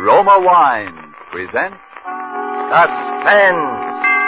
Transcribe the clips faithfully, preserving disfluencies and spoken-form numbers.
Roma Wines presents Suspense.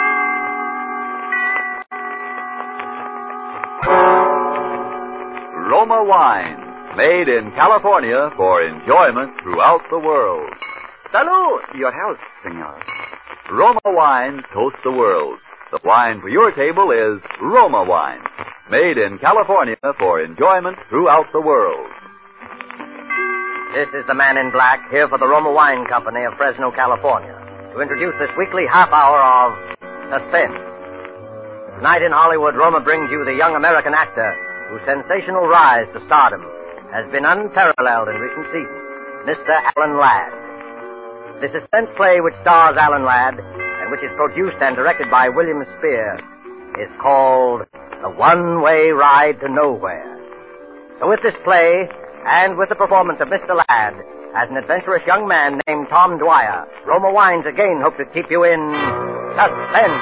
Roma Wines, made in California for enjoyment throughout the world. Salud. Your health, senor. Roma Wines toast the world. The wine for your table is Roma Wine, made in California for enjoyment throughout the world. This is the Man in Black, here for the Roma Wine Company of Fresno, California, to introduce this weekly half hour of Suspense. Tonight in Hollywood, Roma brings you the young American actor whose sensational rise to stardom has been unparalleled in recent seasons, Mister Alan Ladd. The suspense play which stars Alan Ladd and which is produced and directed by William Spear is called The One-Way Ride to Nowhere. So with this play, and with the performance of Mister Ladd as an adventurous young man named Tom Dwyer, Roma Wines again hope to keep you in suspense.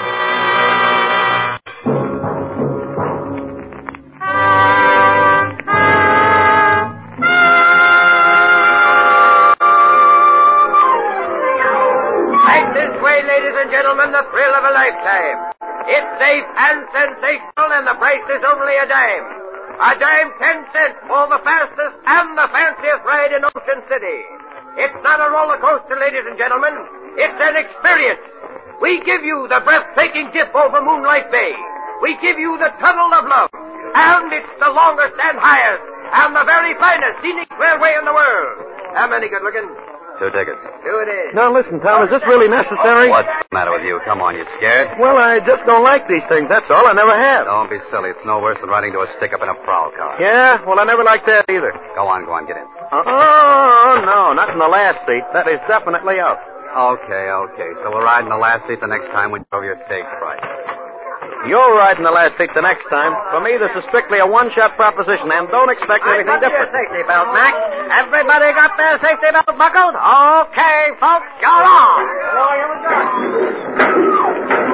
Right this way, ladies and gentlemen, the thrill of a lifetime. It's safe and sensational, and the price is only a dime. A dime ten cents for the fastest and the fanciest ride in Ocean City. It's not a roller coaster, ladies and gentlemen. It's an experience. We give you the breathtaking dip over Moonlight Bay. We give you the Tunnel of Love. And it's the longest and highest and the very finest scenic railway in the world. How many good looking? Two tickets. Two it is. Now, listen, Tom, is this really necessary? What's the matter with you? Come on, you scared? Well, I just don't like these things, that's all. I never have. Don't be silly. It's no worse than riding to a stick-up in a prowl car. Yeah? Well, I never liked that either. Go on, go on, get in. Oh, no, not in the last seat. That is definitely out. Okay, okay. So we'll ride in the last seat the next time when you know your stage fright. You're riding the last seat the next time. For me, this is strictly a one-shot proposition, and don't expect anything Got your different. safety belt, Mac. Everybody got their safety belt buckled? Okay, folks, you're on. Oh, here we go.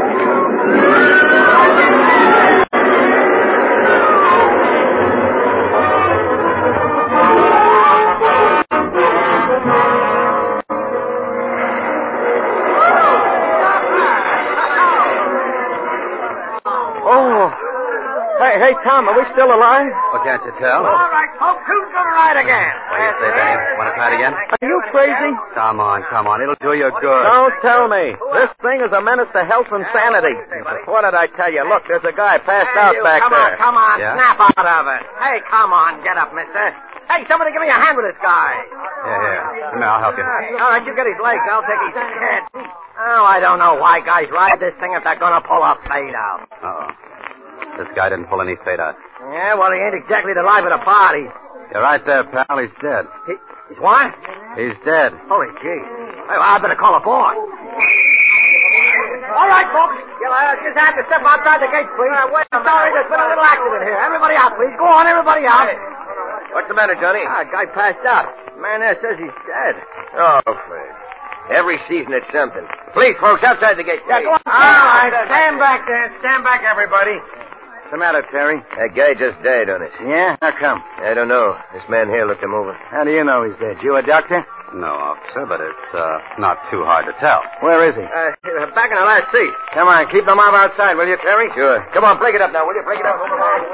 Hey, hey, Tom, are we still alive? Well, can't you tell? All right, folks, who's going to ride again? What do you say, Benny? Want to try it again? Are you crazy? Come on, come on. It'll do you good. Don't tell me. This thing is a menace to health and sanity. What did I tell you? Look, there's a guy passed Hey, out you, back come there. on, come on, Yeah? snap out of it. Hey, come on, get up, mister. Hey, somebody give me a hand with this guy. Yeah, here. Come here, I'll help you. All right, you get his legs. I'll take his head. Oh, I don't know why guys ride this thing if they're going to pull a fade out. Uh-oh. This guy didn't pull any fade out. Yeah, well, he ain't exactly the life of the party. You're right there, pal. He's dead. He, he's what? He's dead. Holy gee. Hey, well, I better call a boy. All right, folks. You'll uh, just have to step outside the gate, please. Uh, wait, I'm sorry, there's been a little accident here. Everybody out, please. Go on, everybody out. What's the matter, Johnny? Ah, guy passed out. Man there says he's dead. Oh, Fred. Every season it's something. Please, folks, outside the gate. Yeah, go on. All right, stand back there. Stand back, everybody. What's the matter, Terry? That guy just died on us. Yeah? How come? I don't know. This man here looked him over. How do you know he's dead? You a doctor? No, officer, but it's uh, not too hard to tell. Where is he? Uh, back in the last seat. Come on, keep the mob outside, will you, Terry? Sure. Come on, break it up now, will you? Break it up.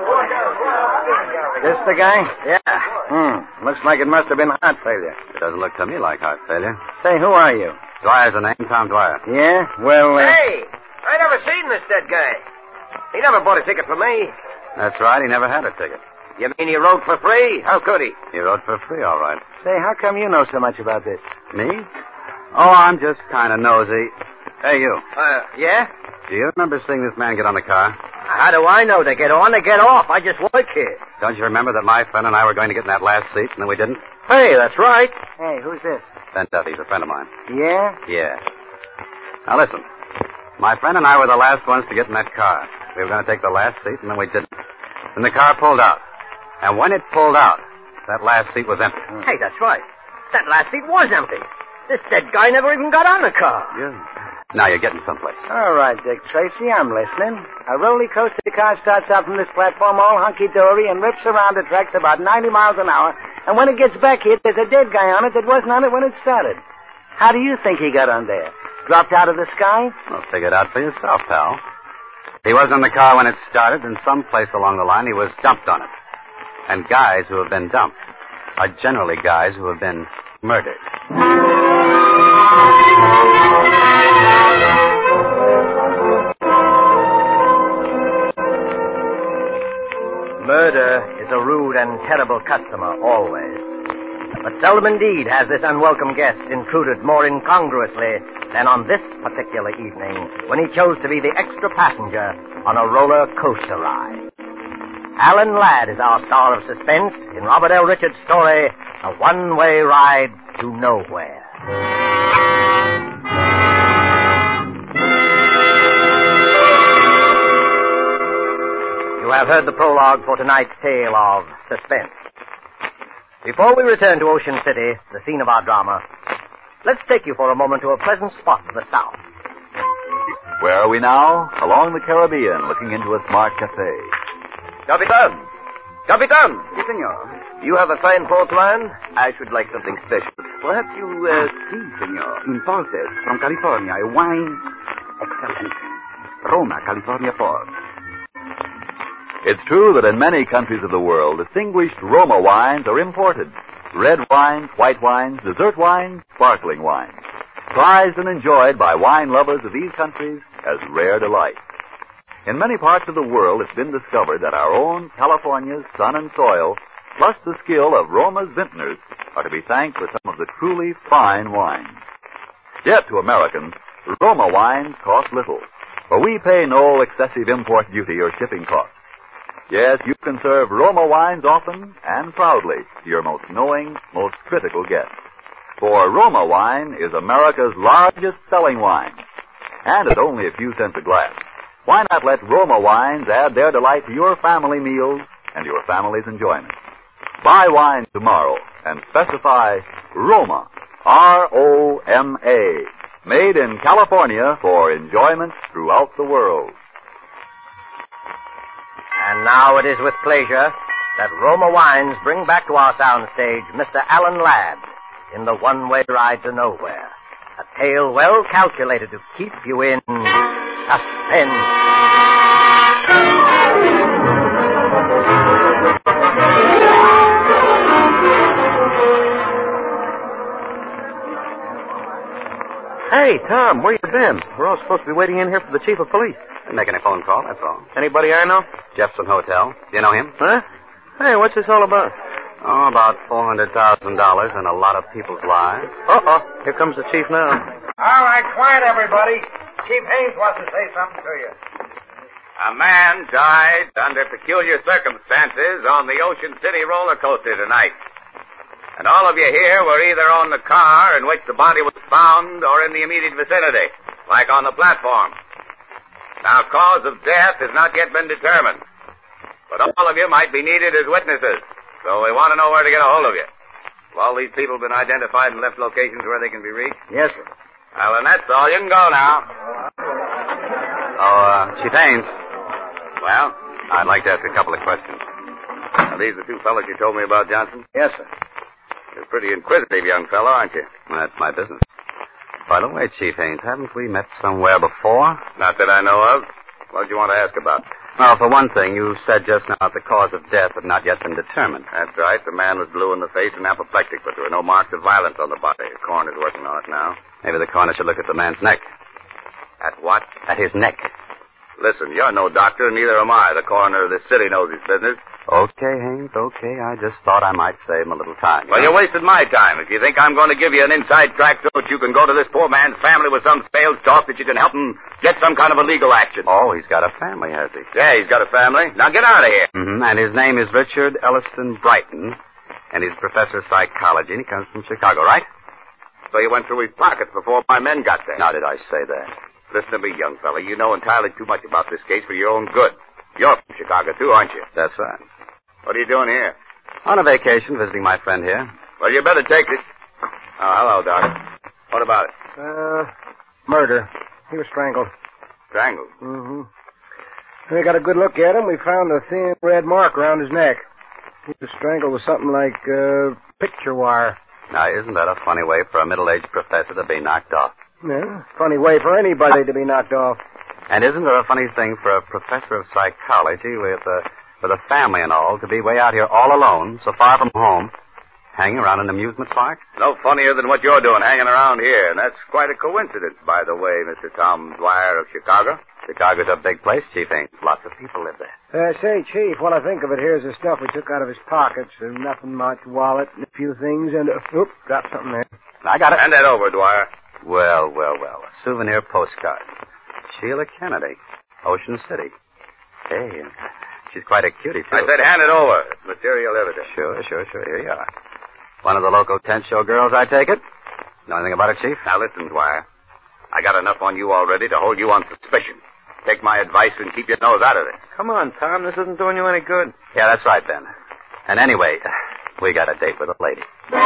This the guy? Yeah. Hmm. Looks like it must have been heart failure. It doesn't look to me like heart failure. Say, who are you? Dwyer's the name, Tom Dwyer. Yeah? Well, uh... Hey! I never seen this dead guy. He never bought a ticket for me. That's right. He never had a ticket. You mean he rode for free? How could he? He rode for free, all right. Say, how come you know so much about this? Me? Oh, I'm just kind of nosy. Hey, you. Uh, yeah? Do you remember seeing this man get on the car? How do I know they get on? They get off. I just work here. Don't you remember that my friend and I were going to get in that last seat, and then we didn't? Hey, that's right. Hey, who's this? Ben Duffy's a friend of mine. Yeah? Yeah. Now, listen. My friend and I were the last ones to get in that car. We were going to take the last seat, and then we didn't. And the car pulled out. And when it pulled out, that last seat was empty. Hey, that's right. That last seat was empty. This dead guy never even got on the car. Yeah. Now you're getting someplace. All right, Dick Tracy, I'm listening. A roller coaster car starts out from this platform all hunky-dory and rips around the tracks about ninety miles an hour. And when it gets back here, there's a dead guy on it that wasn't on it when it started. How do you think he got on there? Dropped out of the sky? Well, figure it out for yourself, pal. He was in the car when it started, and someplace along the line he was dumped on it. And guys who have been dumped are generally guys who have been murdered. Murder is a rude and terrible customer, always. But seldom indeed has this unwelcome guest intruded more incongruously than on this particular evening when he chose to be the extra passenger on a roller coaster ride. Alan Ladd is our star of suspense in Robert L. Richards' story, A One-Way Ride to Nowhere. You have heard the prologue for tonight's tale of suspense. Before we return to Ocean City, the scene of our drama, let's take you for a moment to a pleasant spot to the south. Where are we now? Along the Caribbean, looking into a smart cafe. Capitan! Capitan! Si, senor. You have a fine port wine? I should like something special. Perhaps you, uh, si, senor. Imported from California. A wine. Excellent. Roma, California port. It's true that in many countries of the world, distinguished Roma wines are imported. Red wines, white wines, dessert wines, sparkling wines. Prized and enjoyed by wine lovers of these countries as rare delights. In many parts of the world, it's been discovered that our own California's sun and soil, plus the skill of Roma's vintners, are to be thanked for some of the truly fine wines. Yet to Americans, Roma wines cost little, for we pay no excessive import duty or shipping costs. Yes, you can serve Roma wines often and proudly to your most knowing, most critical guests. For Roma wine is America's largest selling wine, and at only a few cents a glass. Why not let Roma wines add their delight to your family meals and your family's enjoyment? Buy wine tomorrow and specify Roma, R O M A, made in California for enjoyment throughout the world. And now it is with pleasure that Roma Wines bring back to our soundstage Mister Alan Ladd in The One-Way Ride to Nowhere. A tale well calculated to keep you in suspense. Hey, Tom, where you been? We're all supposed to be waiting in here for the chief of police. I'm making a phone call, that's all. Anybody I know? Jefferson Hotel. Do you know him? Huh? Hey, what's this all about? Oh, about four hundred thousand dollars and a lot of people's lives. Uh-oh. Here comes the chief now. All right, quiet, everybody. Chief Haynes wants to say something to you. A man died under peculiar circumstances on the Ocean City roller coaster tonight. And all of you here were either on the car in which the body was found or in the immediate vicinity, like on the platform. Now, cause of death has not yet been determined, but all of you might be needed as witnesses, so we want to know where to get a hold of you. Have all these people been identified and left locations where they can be reached? Yes, sir. Well, then that's all. You can go now. Oh, uh, Chief Haynes, Well, I'd like to ask a couple of questions. are these the two fellows you told me about, Johnson? Yes, sir. You're a pretty inquisitive young fellow, aren't you? Well, that's my business. By the way, Chief Haynes, haven't we met somewhere before? Not that I know of. What did you want to ask about? Well, for one thing, you said just now that the cause of death had not yet been determined. That's right. The man was blue in the face and apoplectic, but there were no marks of violence on the body. The coroner's working on it now. Maybe the coroner should look at the man's neck. At what? At his neck. Listen, you're no doctor, and neither am I. The coroner of this city knows his business. Okay, Haynes, okay. I just thought I might save him a little time. Well, you wasted my time. If you think I'm going to give you an inside track so that you can go to this poor man's family with some sales talk that you can help him get some kind of a legal action. Oh, he's got a family, has he? Yeah, he's got a family. Now get out of here. Mm-hmm. And his name is Richard Elliston Brighton, and he's professor of psychology, and he comes from Chicago, right? So you went through his pockets before my men got there. Now, did I say that? Listen to me, young fella. You know entirely too much about this case for your own good. You're from Chicago, too, aren't you? That's right. What are you doing here? On a vacation, visiting my friend here. Well, you better take this. Oh, hello, Doc. What about it? Uh, murder. He was strangled. Strangled? Mm-hmm. We got a good look at him. We found a thin red mark around his neck. He was strangled with something like, uh, picture wire. Now, isn't that a funny way for a middle-aged professor to be knocked off? Yeah, funny way for anybody to be knocked off. And isn't there a funny thing for a professor of psychology with a, with a family and all to be way out here all alone, so far from home, hanging around an amusement park? No funnier than what you're doing, hanging around here. And that's quite a coincidence, by the way, Mister Tom Dwyer of Chicago. Chicago's a big place, Chief, ain't lots of people live there. Uh, say, Chief, when I think of it, here's the stuff we took out of his pockets. Uh, nothing much, wallet, and a few things, and... Uh, oop, dropped something there. I got it. Hand that over, Dwyer. Well, well, well. A souvenir postcard. Sheila Kennedy, Ocean City. Hey, she's quite a cutie, too. I said hand it over. It's material evidence. Sure, sure, sure. Here you are. One of the local tent show girls, I take it? Know anything about it, Chief? Now, listen, Dwyer. I got enough on you already to hold you on suspicion. Take my advice and keep your nose out of this. Come on, Tom. This isn't doing you any good. Yeah, that's right, Ben. And anyway, we got a date with a lady.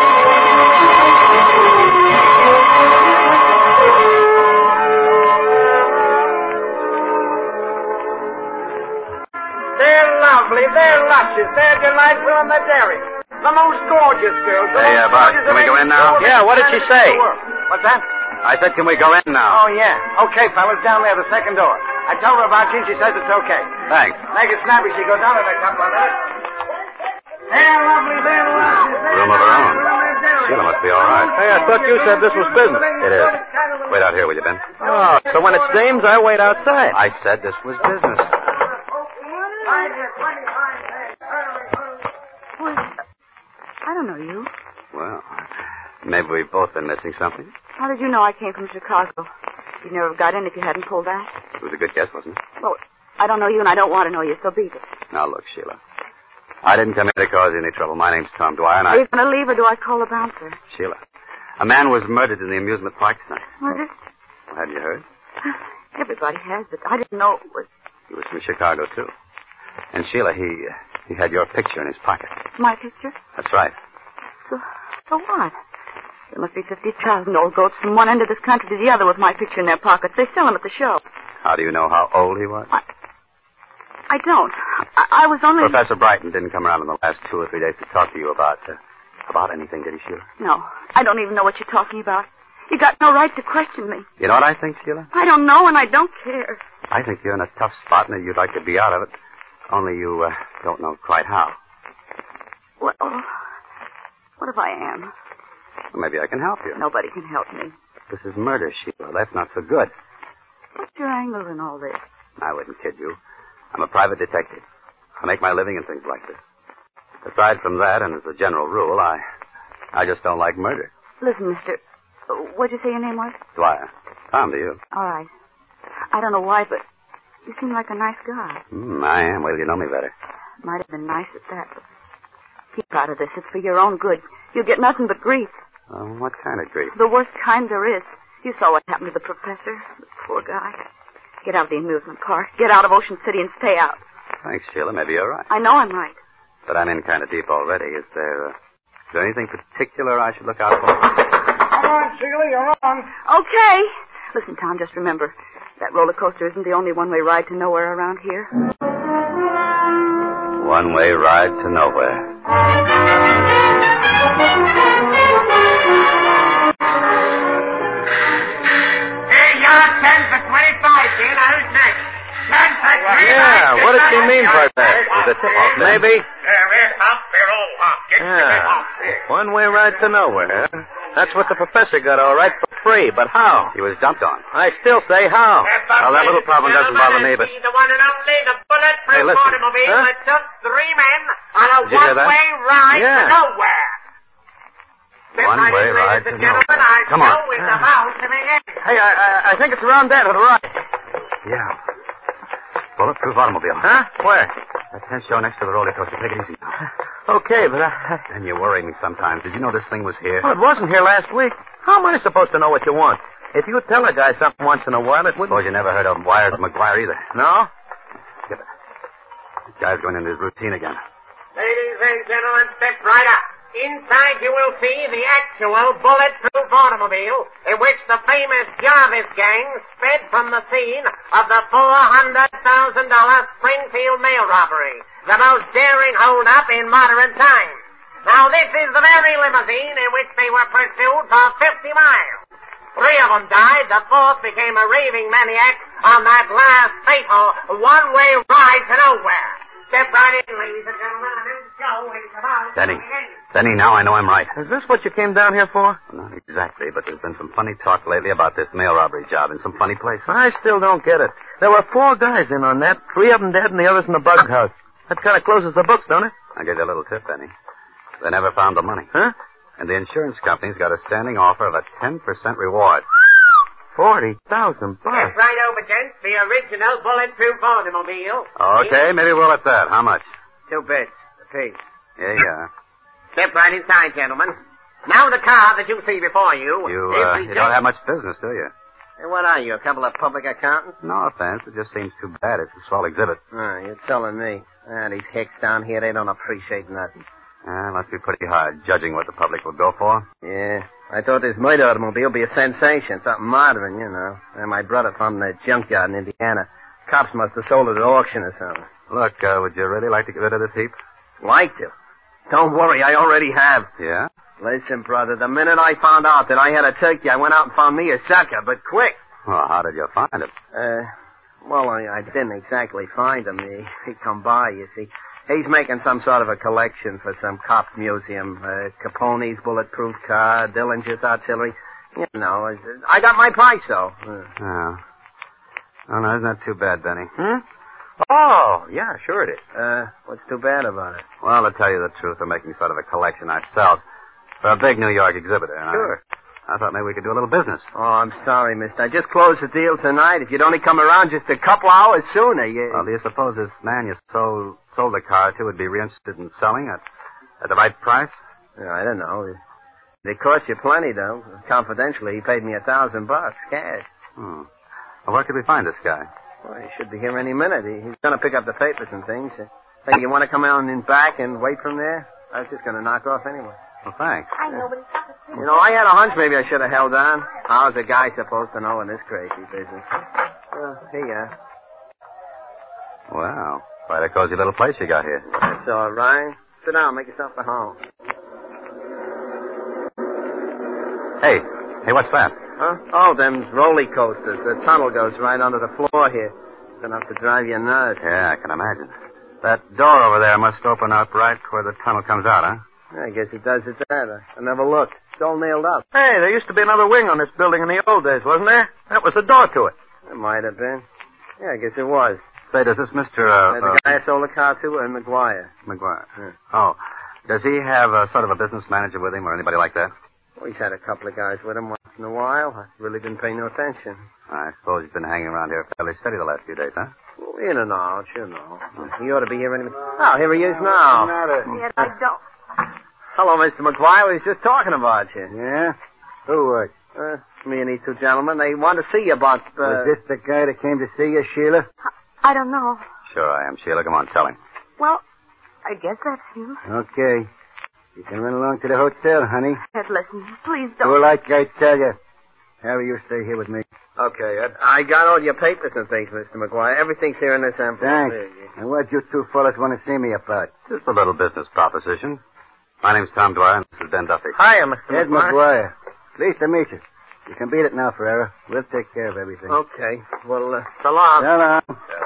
They're lovely, they're luscious, they're delightful, and they're daring. The most gorgeous girls. The Hey, most uh, Bart, gorgeous can we of go any in now? girl Yeah, what did that she exists say? in the world. What's that? I said, can we go in now? Oh, yeah. Okay, fellas, down there, the second door. I told her about you, and she says it's okay. Thanks. Make it snappy. She goes down in a couple of minutes. They're lovely, they're luscious, they're Room of her own. delightful, and they're daring. Sheila must be all right. Hey, I thought you said this was business. It is. Wait out here, will you, Ben? Oh, so when it's dames, I wait outside. I said this was business. Well, I don't know you. Well, maybe we've both been missing something. How did you know I came from Chicago? You'd never have got in if you hadn't pulled that. It was a good guess, wasn't it? Well, I don't know you, and I don't want to know you, so beat it. Now, look, Sheila. I didn't come here to cause you any trouble. My name's Tom Dwyer, and I... Are you going to leave, or do I call the bouncer? Sheila, a man was murdered in the amusement park tonight. Murdered? Well, have you heard? Everybody has, but I didn't know it was He was from Chicago, too. And, Sheila, he uh, he had your picture in his pocket. my picture. That's right. So, so what? There must be fifty thousand old goats from one end of this country to the other with my picture in their pockets. They sell them at the show. How do you know how old he was? I, I don't. I, I was only... Professor Brighton didn't come around in the last two or three days to talk to you about, uh, about anything, did he, Sheila? No, I don't even know what you're talking about. You got no right to question me. You know what I think, Sheila? I don't know, and I don't care. I think you're in a tough spot and that you'd like to be out of it. Only you uh, don't know quite how. Well, what if I am? Well, maybe I can help you. Nobody can help me. This is murder, Sheila. That's not so good. What's your angle in all this? I wouldn't kid you. I'm a private detective. I make my living in things like this. Aside from that, and as a general rule, I I just don't like murder. Listen, mister, what'd you say your name was? Dwyer. Tom to you. All right. I don't know why, but you seem like a nice guy. Mm, I am. Wait till you know me better. Might have been nice at that, but keep out of this. It's for your own good. You'll get nothing but grief. Uh, what kind of grief? The worst kind there is. You saw what happened to the professor. The poor guy. Get out of the amusement park. Get out of Ocean City and stay out. Thanks, Sheila. Maybe you're right. I know I'm right. But I'm in kind of deep already. Is there, uh, is there anything particular I should look out for? Come on, Sheila, you're on. Okay. Listen, Tom, just remember, that roller coaster isn't the only one-way ride to nowhere around here. One-way ride to nowhere. Hey, you're ten for twenty-five, Sheila. Who's next? ten for twenty-five. Yeah, what did she mean by that? Was it tip-off, maybe? Yeah, one-way ride to nowhere. Huh? That's what the professor got all right for free, but how? He was dumped on. I still say how. Well, that little problem doesn't bother me, but... The one and only, the bulletproof Hey, listen. automobile Huh? that took three men on a Did you hear that? one-way ride Yeah. to nowhere. One-way Ladies ride and to gentlemen, nowhere. I Come on. show is about to begin. Hey, I, I, I think it's around there to the right. Yeah. Bulletproof automobile. Huh? Where? That tent show next to the roller coaster. Take it easy now. Okay, but I... And you worry me sometimes. Did you know this thing was here? Well, it wasn't here last week. How am I supposed to know what you want? If you tell a guy something once in a while, it wouldn't... Suppose you never heard of Wires McGuire either. No? Skip it. This guy's going into his routine again. Ladies and gentlemen, step right up. Inside you will see the actual bulletproof automobile in which the famous Jarvis gang sped from the scene of the four hundred thousand dollars Springfield mail robbery, the most daring hold-up in modern times. Now, this is the very limousine in which they were pursued for fifty miles. Three of them died. The fourth became a raving maniac on that last fatal one-way ride to nowhere. Step right in, ladies and gentlemen, and then show is about... Denny. Denny, now I know I'm right. Is this what you came down here for? Not exactly, but there's been some funny talk lately about this mail robbery job in some funny places. I still don't get it. There were four guys in on that. Three of them dead and the others in the bug house. That kind of closes the books, don't it? I'll give you a little tip, Denny. They never found the money. Huh? And the insurance company's got a standing offer of a ten percent reward. Forty thousand bucks. Step right over, gents. The original bulletproof automobile. Okay, maybe we'll at that. How much? Two bits apiece. Yeah, yeah. Step right inside, gentlemen. Now the car that you see before you... You, uh, you don't have much business, do you? Hey, what are you, a couple of public accountants? No offense. It just seems too bad. It's a swell exhibit. Oh, you're telling me. Ah, these hicks down here, they don't appreciate nothing. Ah, must be pretty hard judging what the public will go for. Yeah. I thought this murder automobile would be a sensation. Something modern, you know. And my brother found it in a junkyard in Indiana. Cops must have sold it at auction or something. Look, uh, would you really like to get rid of this heap? Like to? Don't worry, I already have. Yeah? Listen, brother, the minute I found out that I had a turkey, I went out and found me a sucker, but quick. Well, how did you find it? Uh, well, I, I didn't exactly find him. He, he come by, you see. He's making some sort of a collection for some cop museum. Uh, Capone's bulletproof car, Dillinger's artillery. You know, I got my price, though. Uh. Oh. Oh, no, isn't that too bad, Denny? Hmm? Oh, yeah, sure it is. Uh, what's too bad about it? Well, to tell you the truth, we're making sort of a collection ourselves for a big New York exhibitor. And Sure. I, I thought maybe we could do a little business. Oh, I'm sorry, mister. I just closed the deal tonight. If you'd only come around just a couple hours sooner, you... Well, do you suppose this man you sold, sold the car to would be interested in selling at, at the right price? Yeah, I don't know. It, it cost you plenty, though. Confidentially, he paid me a thousand bucks, cash. Hmm. Well, where could we find this guy? Well, he should be here any minute. He, he's going to pick up the papers and things. Think you want to come out and back and wait from there? I was just going to knock off anyway. Well, thanks. I know, but it's not the You know, I had a hunch maybe I should have held on. How's a guy supposed to know in this crazy business? Well, here you are. Wow. Quite a cozy little place you got here. That's all right. Sit down. Make yourself at home. Hey. Hey, what's that? Huh? Oh, them roller coasters. The tunnel goes right under the floor here. It's enough to drive you nuts. Yeah, I can imagine. That door over there must open up right where the tunnel comes out, huh? I guess it does it there. I never looked. It's all nailed up. Hey, there used to be another wing on this building in the old days, wasn't there? That was the door to it. It might have been. Yeah, I guess it was. Say, does this Mister Uh, the uh, guy I sold the car to, and McGuire. McGuire. Yeah. Oh. Does he have a sort of a business manager with him or anybody like that? Well, he's had a couple of guys with him once in a while. I really didn't pay no attention. I suppose he's been hanging around here fairly steady the last few days, huh? Well, in and out, you know. He ought to be here any minute. Oh, here he is now. Yet I don't. Hello, Mister McGuire. We was just talking about you. Yeah? Who was? Uh, me and these two gentlemen, they want to see you about... Uh... Was this the guy that came to see you, Sheila? I don't know. Sure I am, Sheila. Come on, tell him. Well, I guess that's him. Okay. You can run along to the hotel, honey. Ed, listen, please don't. Well, like I tell you. Harry, you stay here with me. Okay, I, I got all your papers and things, Mister McGuire. Everything's here in this envelope. Thanks. There you- And what you two fellas want to see me about? Just a little business proposition. My name's Tom Dwyer, and this is Ben Duffy. Hiya, Mister Ed McGuire. McGuire. Pleased to meet you. You can beat it now, Ferrera. We'll take care of everything. Okay. Well, uh, so long. So long.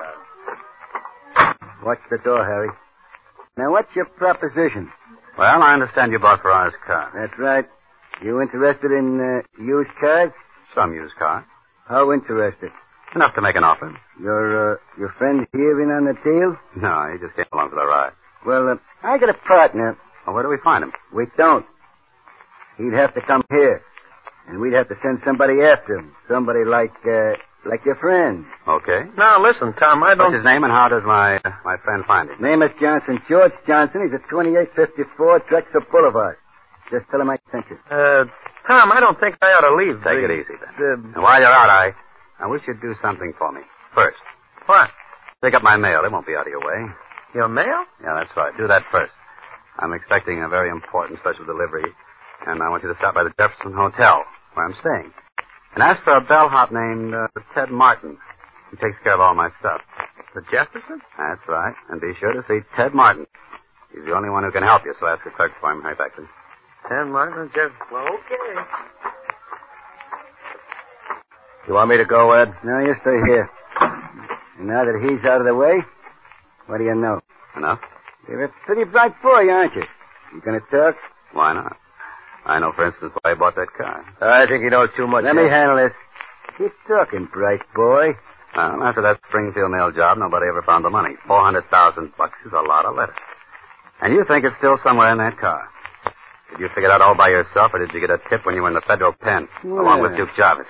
Watch the door, Harry. Now, what's your proposition? Well, I understand you bought Ferrara's car. That's right. You interested in uh, used cars? Some used car. How interested? Enough to make an offer. Your uh, your friend here in on the deal? No, he just came along for the ride. Well, uh, I got a partner. Well, where do we find him? We don't. He'd have to come here. And we'd have to send somebody after him. Somebody like, uh, like your friend. Okay. Now, listen, Tom, I What's his name, and how does my uh, my friend find him? Name is Johnson. George Johnson. He's at twenty-eight fifty-four Drexel Boulevard. Just tell him I sent you. Uh, Tom, I don't think I ought to leave. Take the, it easy, then. The... And while you're out, I, I wish you'd do something for me. First. What? Pick up my mail. It won't be out of your way. Your mail? Yeah, that's right. Do that first. I'm expecting a very important special delivery, and I want you to stop by the Jefferson Hotel, where I'm staying, and ask for a bellhop named uh, Ted Martin. He takes care of all my stuff. The Jefferson? That's right. And be sure to see Ted Martin. He's the only one who can help you, so ask the clerk for him. Hurry back, please. Ten Martin, Jeff. Well, okay. You want me to go, Ed? No, you stay here. And now that he's out of the way, what do you know? Enough? You're a pretty bright boy, aren't you? You gonna talk? Why not? I know, for instance, why I bought that car. I think he knows too much. Let me handle this. Keep talking, bright boy. Well, after that Springfield nail job, nobody ever found the money. Four hundred thousand bucks is a lot of letters. And you think it's still somewhere in that car. Did you figure it out all by yourself, or did you get a tip when you were in the federal pen, yeah. along with Duke Jarvis?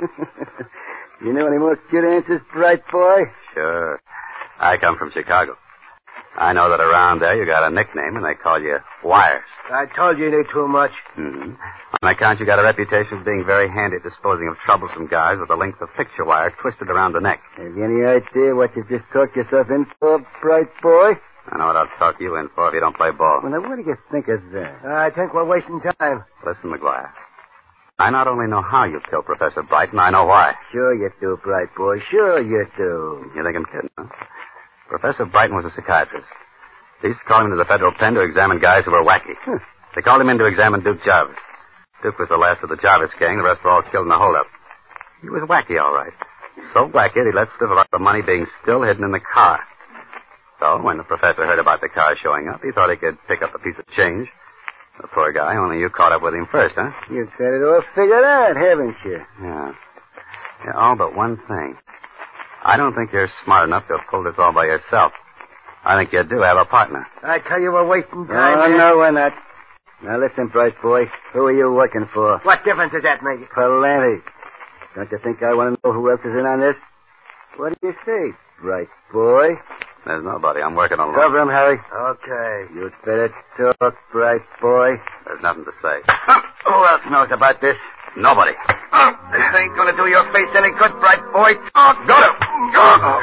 You know any more good answers, bright boy? Sure. I come from Chicago. I know that around there you got a nickname, and they call you Wires. I told you you knew too much. Mm-hmm. On account you got a reputation of being very handy at disposing of troublesome guys with a length of picture wire twisted around the neck. Have you any idea what you've just talked yourself in for, bright boy? I know what I'll talk you in for if you don't play ball. Well, now, what do you think of that? I think we're wasting time. Listen, McGuire. I not only know how you killed Professor Brighton, I know why. Sure you do, bright boy. Sure you do. You think I'm kidding, huh? Professor Brighton was a psychiatrist. They used to call him to the federal pen to examine guys who were wacky. Huh. They called him in to examine Duke Jarvis. Duke was the last of the Jarvis gang. The rest were all killed in the holdup. He was wacky, all right. So wacky that he let slip about the money being still hidden in the car. So when the professor heard about the car showing up, he thought he could pick up a piece of change. The poor guy, only you caught up with him first, huh? You've got it all figured out, haven't you? Yeah. Yeah, all but one thing. I don't think you're smart enough to have pulled this all by yourself. I think you do have a partner. I tell you, we're wasting time. Oh, here. no, we're not. Now, listen, bright boy. Who are you working for? What difference does that make? Plenty. Don't you think I want to know who else is in on this? What do you say, bright boy? There's nobody. I'm working alone. Cover him, Harry. Okay. You'd better talk, bright boy. There's nothing to say. Who else knows about this? Nobody. Oh, this ain't gonna do your face any good, bright boy. Talk. Go to. Go.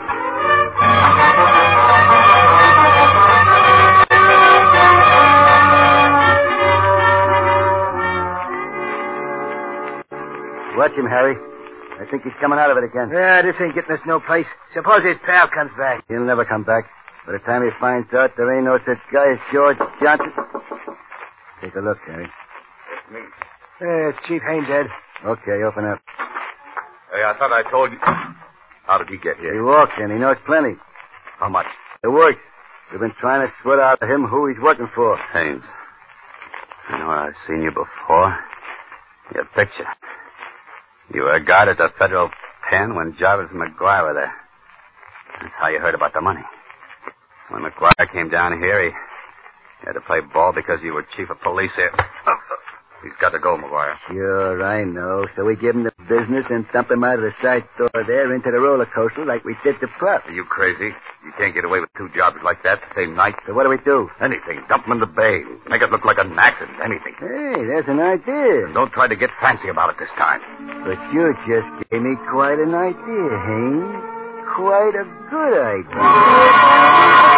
Watch him, Harry. I think he's coming out of it again. Yeah, this ain't getting us no place. Suppose his pal comes back. He'll never come back. By the time he finds out there ain't no such guy as George Johnson. Take a look, Harry. It's me. Yeah, it's Chief Haynes, Ed. Okay, open up. Hey, I thought I told you. How did he get He here? walked in. He knows plenty. How much? It works. We've been trying to sweat out of him who he's working for. Haynes. I know I've seen you before. Your picture. You were a guard at the federal pen when Jarvis and McGuire were there. That's how you heard about the money. When McGuire came down here, he had to play ball because you were chief of police here. He's got to go, McGuire. Sure, I know. So we give him the business and dump him out of the side door there into the roller coaster like we did to Puff. Are you crazy? You can't get away with two jobs like that the same night. So what do we do? Anything. Dump him in the bay. Make it look like an accident. Anything. Hey, there's an idea. And don't try to get fancy about it this time. But you just gave me quite an idea, Haynes. Quite a good idea.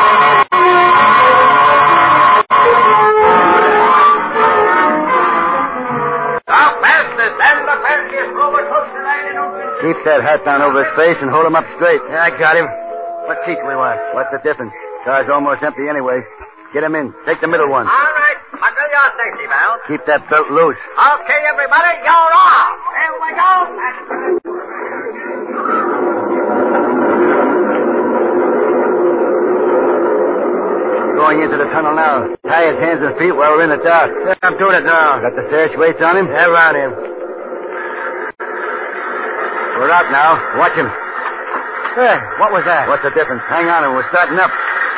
The fastest and the fanciest roller coaster ride in Ocean City. Keep that hat down over his face and hold him up straight. Yeah, I got him. What seat do we want? What's the difference? Car's almost empty anyway. Get him in. Take the middle one. All right. Buckle your safety belt. Keep that belt loose. Okay, everybody, you're off. Here we go. Going into the tunnel now. Tie his hands and feet while we're in the dark. Yeah, I'm doing it now. Got the sash weights on him? Yeah, around him. We're out now. Watch him. Hey, what was that? What's the difference? Hang on, and we're starting up.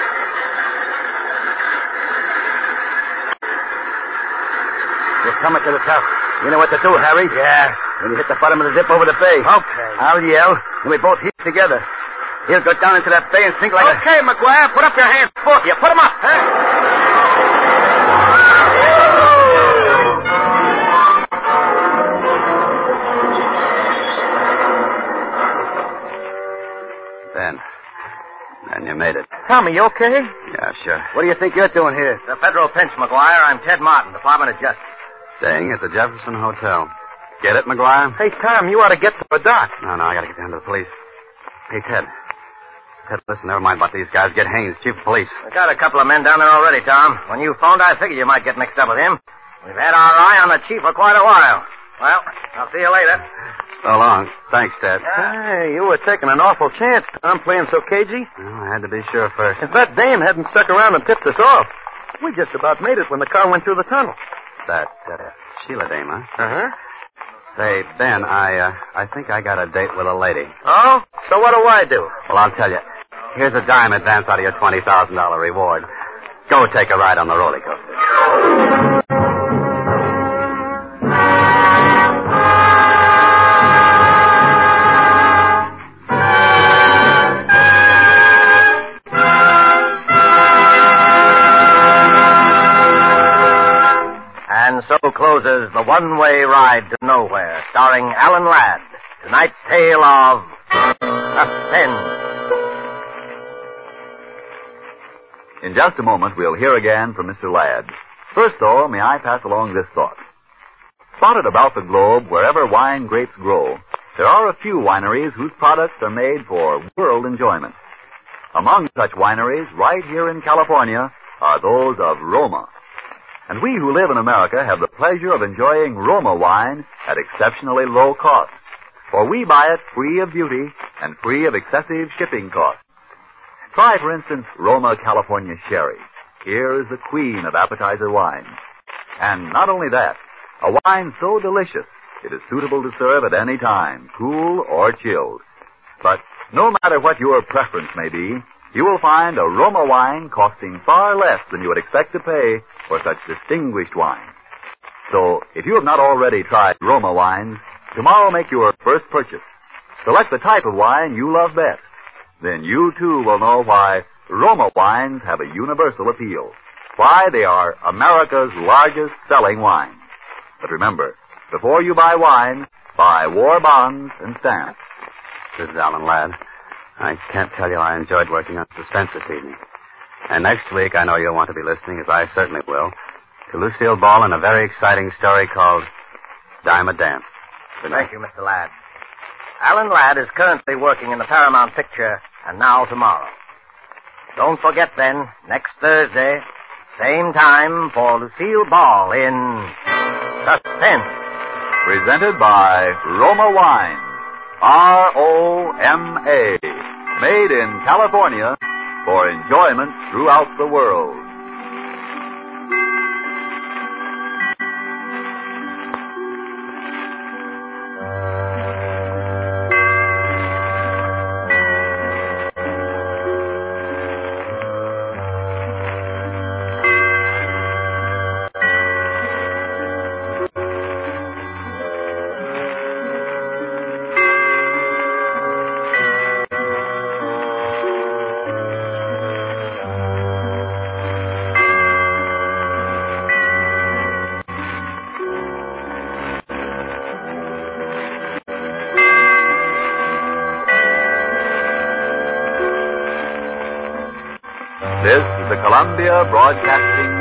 We're coming to the top. You know what to do, Harry? Yeah. When you hit the bottom of the dip over the bay. Okay. I'll yell, and we both heave together. He'll go down into that bay and sink like Okay, McGuire, put up your hands. Both of you, put them up. Huh? Then. Then you made it. Tommy, you okay? Yeah, sure. a... What do you think you're doing here? The federal pinch, McGuire. I'm Ted Martin, Department of Justice. Staying at the Jefferson Hotel. Get it, McGuire? Hey, Tom, you ought to get to the dock. No, no, I gotta get down to the police. Hey, Ted. Ted, listen, never mind about these guys. Get Haynes, chief of police. We got a couple of men down there already, Tom. When you phoned, I figured you might get mixed up with him. We've had our eye on the chief for quite a while. Well, I'll see you later. So long. Thanks, Ted. Hey, you were taking an awful chance, Tom, playing so cagey. Well, I had to be sure first. If that dame hadn't stuck around and tipped us off, we just about made it when the car went through the tunnel. That uh, Sheila dame, huh? Uh-huh. Say, Ben, I uh, I think I got a date with a lady. Oh? So what do I do? Well, I'll tell you. Here's a dime advance out of your twenty thousand dollars reward. Go take a ride on the roller coaster. And so closes The One-Way Ride to Nowhere, starring Alan Ladd. Tonight's tale of Suspense. In just a moment, we'll hear again from Mister Ladd. First, though, may I pass along this thought. Spotted about the globe, wherever wine grapes grow, there are a few wineries whose products are made for world enjoyment. Among such wineries, right here in California, are those of Roma. And we who live in America have the pleasure of enjoying Roma wine at exceptionally low cost, for we buy it free of duty and free of excessive shipping costs. Try, for instance, Roma California Sherry. Here is the queen of appetizer wines. And not only that, a wine so delicious, it is suitable to serve at any time, cool or chilled. But no matter what your preference may be, you will find a Roma wine costing far less than you would expect to pay for such distinguished wine. So, if you have not already tried Roma wines, tomorrow make your first purchase. Select the type of wine you love best. Then you, too, will know why Roma wines have a universal appeal. Why they are America's largest selling wine. But remember, before you buy wine, buy war bonds and stamps. This is Alan Ladd. I can't tell you I enjoyed working on Suspense this evening. And next week, I know you'll want to be listening, as I certainly will, to Lucille Ball in a very exciting story called Dime a Dance. Good night. Thank you, Mister Ladd. Alan Ladd is currently working in the Paramount picture, And Now Tomorrow. Don't forget then, next Thursday, same time for Lucille Ball in Suspense. Presented by Roma Wine. R O M A. Made in California for enjoyment throughout the world. This is the Columbia Broadcasting